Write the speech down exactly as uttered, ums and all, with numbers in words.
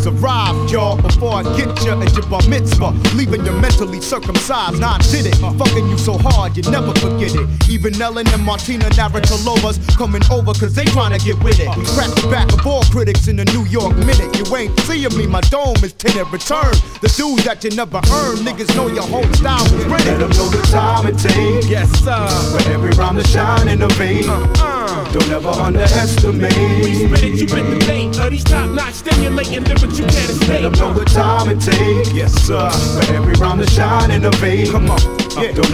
has arrived, y'all. Before I get ya at your bar mitzvah, leaving you mentally circumcised. Nah, I did it. Fucking you so hard, you never forget it. Even Ellen and Martina Navratilovan's coming over cause they tryna get with it. Crack the back of all critics in the New York Minute. You ain't seeing me, my dome is tinted. Return the dudes that you never earned. Niggas know your whole style was printed. Let them know the time it takes. Yes, sir. For every rhyme to shine in the vein. Uh-uh. Don't ever underestimate. We spit it, you spit the bait. Uh, these top-notch stimulating lyrics you can't escape. Let them know the time it takes. Yes, sir. For every rhyme to shine in the vein. Come on. Yeah. Don't